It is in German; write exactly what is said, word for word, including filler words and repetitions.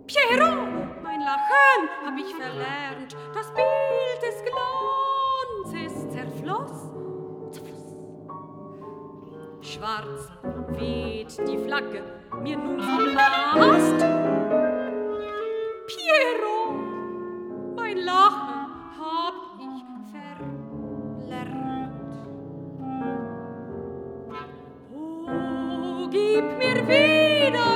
Piero, mein Lachen hab ich verlernt, das Bild des Glanzes zerfloss. Schwarz weht die Flagge mir nun vom Mast. Piero, mein Lachen hab ich verlernt. Oh, gib mir wieder